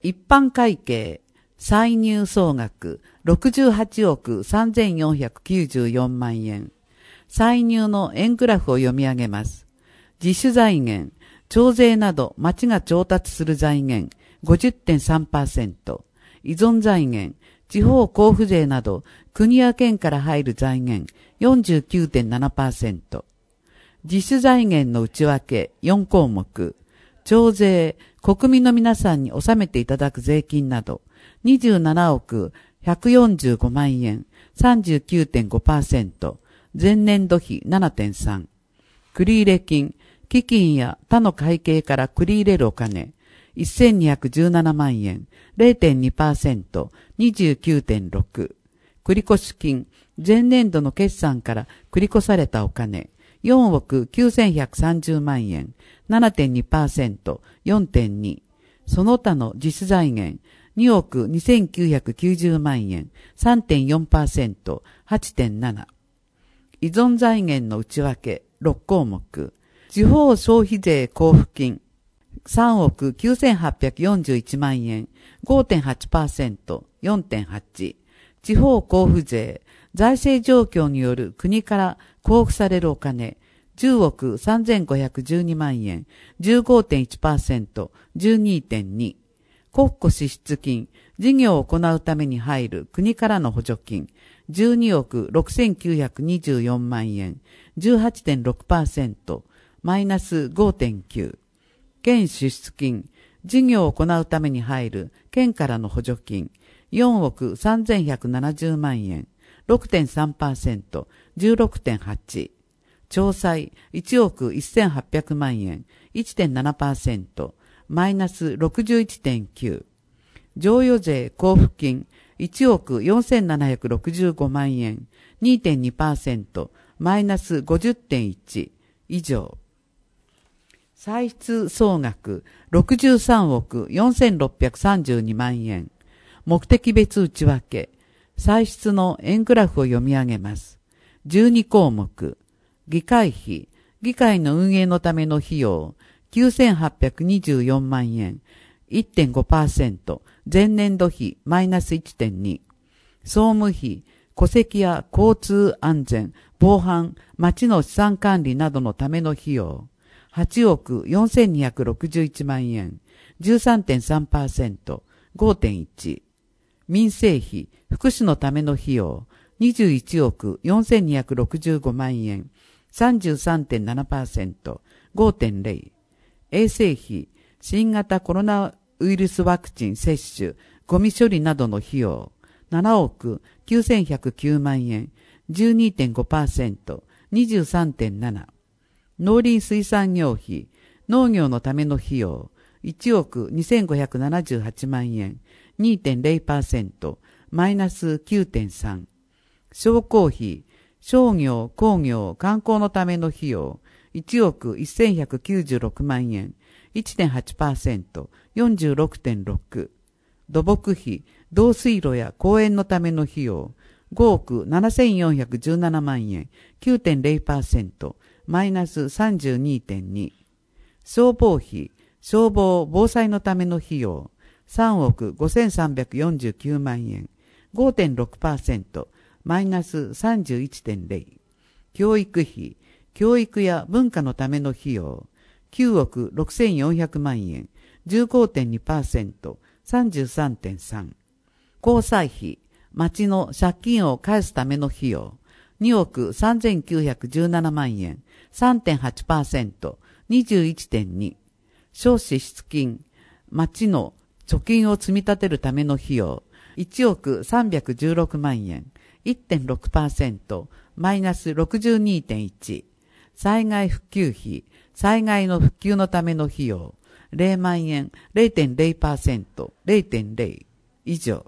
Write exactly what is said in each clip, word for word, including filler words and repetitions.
一般会計、歳入総額ろくじゅうはちおくさんぜんよんひゃくきゅうじゅうよんまんえん。歳入の円グラフを読み上げます。自主財源、徴税など町が調達する財源 ごじゅってんさんパーセント。依存財源、地方交付税など国や県から入る財源 よんじゅうきゅうてんななパーセント。自主財源の内訳よんこうもく。徴税、国民の皆さんに納めていただく税金などにじゅうななおくひゃくよんじゅうごまんえん さんじゅうきゅうてんごパーセント。前年度比 ななてんさん。繰入金、基金や他の会計から繰り入れるお金せんにひゃくじゅうななまんえん れいてんにパーセント。にじゅうきゅうてんろく。繰越金、前年度の決算から繰り越されたお金よんおくきゅうせんひゃくさんじゅうまんえん ななてんにパーセント。よんてんに。その他の自主財源におくにせんきゅうひゃくきゅうじゅうまんえん さんてんよんパーセント。はちてんなな。依存財源の内訳ろっこうもく。地方消費税交付金さんおくきゅうせんはっぴゃくよんじゅういちまんえん ごてんはちパーセント。よんてんはち。地方交付税財政状況による国から交付されるお金じゅうおくさんぜんごひゃくじゅうにまんえん じゅうごてんいちパーセント。じゅうにてんに。国庫支出金事業を行うために入る国からの補助金じゅうにおくろくせんきゅうひゃくにじゅうよんまんえん じゅうはちてんろくパーセント。マイナス ごてんきゅう。県支出金事業を行うために入る県からの補助金よんおくさんぜんひゃくななじゅうまんえん ろくてんさんパーセント。じゅうろくてんはち。徴歳いちおくせんはっぴゃくまんえん いってんななパーセント。マイナス ろくじゅういちてんきゅう。譲与税交付金いちおくよんせんななひゃくろくじゅうごまんえん にてんにパーセント。マイナス ごじゅってんいち。以上。歳出総額ろくじゅうさんおくよんせんろっぴゃくさんじゅうにまんえん。目的別内訳。歳出の円グラフを読み上げます。じゅうにこうもく。議会費、議会の運営のための費用きゅうせんはっぴゃくにじゅうよんまんえん。いってんごパーセント。前年度比マイナス いってんに。総務費、戸籍や交通安全、防犯、町の資産管理などのための費用はちおくよんせんにひゃくろくじゅういちまんえん。じゅうさんてんさんパーセント。ごてんいち。民生費、福祉のための費用にじゅういちおくよんせんにひゃくろくじゅうごまんえん。さんじゅうさんてんななパーセント。ごてんれい。衛生費、新型コロナウイルスワクチン接種、ゴミ処理などの費用ななおくきゅうせんひゃくきゅうまんえん。じゅうにてんごパーセント。にじゅうさんてんなな。農林水産業費、農業のための費用いちおくにせんごひゃくななじゅうはちまんえん。にてんれいパーセント。マイナス きゅうてんさん。商工費、商業、工業、観光のための費用いちおくせんひゃくきゅうじゅうろくまんえん。いってんはちパーセント。よんじゅうろくてんろく。土木費、導水路や公園のための費用ごおくななせんよんひゃくじゅうななまんえん。きゅうてんれいパーセント。マイナス さんじゅうにてんに。消防費、消防、防災のための費用さんおくごせんさんびゃくよんじゅうきゅうまんえん。ごてんろくパーセント。マイナス さんじゅういってんれい。教育費、教育や文化のための費用きゅうおくろくせんよんひゃくまんえん。じゅうごてんにパーセント。さんじゅうさんてんさん。交際費、町の借金を返すための費用におくさんぜんきゅうひゃくじゅうななまんえん。さんてんはちパーセント。にじゅういってんに。少支出金、町の貯金を積み立てるための費用いちおくさんびゃくじゅうろくまんえん。いってんろくパーセント。マイナス ろくじゅうにてんいち。災害復旧費、災害の復旧のための費用れいまんえん。 れいてんれいパーセント。れいてんれい。以上。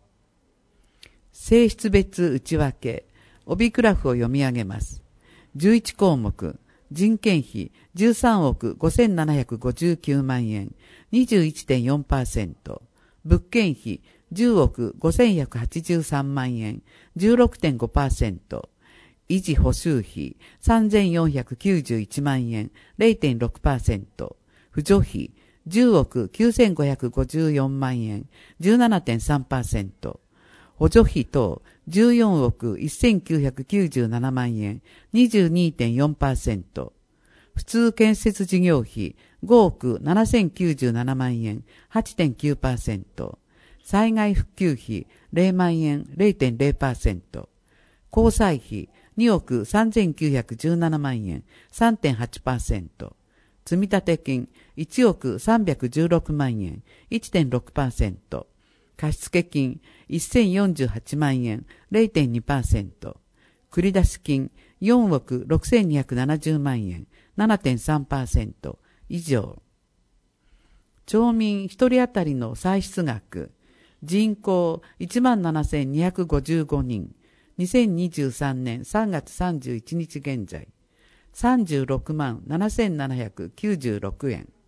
性質別内訳帯グラフを読み上げます。じゅういちこうもく。人件費じゅうさんおくごせんななひゃくごじゅうきゅうまんえん。にじゅういってんよんパーセント。物件費じゅうおくごせんひゃくはちじゅうさんまんえん。じゅうろくてんごパーセント。維持補修費さんぜんよんひゃくきゅうじゅういちまんえん。れいてんろくパーセント。扶助費じゅうおくきゅうせんごひゃくごじゅうよんまんえん、じゅうななてんさんパーセント。補助費等、じゅうよんおくせんきゅうひゃくきゅうじゅうななまんえん、にじゅうにてんよんパーセント。普通建設事業費、ごおくななせんきゅうじゅうななまんえん、はちてんきゅうパーセント。災害復旧費、れいまんえん、れいてんれいパーセント。交際費、におくさんぜんきゅうひゃくじゅうななまんえん、さんてんはちパーセント。積立金、いちおくさんびゃくじゅうろくまんえん、いってんろくパーセント。貸付金、せんよんじゅうはちまんえん、れいてんにパーセント。繰出金、よんおくろくせんにひゃくななじゅうまんえん、ななてんさんパーセント。以上。町民一人当たりの歳出額、人口 いちまんななせんにひゃくごじゅうごにん、にせんにじゅうさんねんさんがつさんじゅういちにち現在、さんじゅうろくまんななせんななひゃくきゅうじゅうろくえん。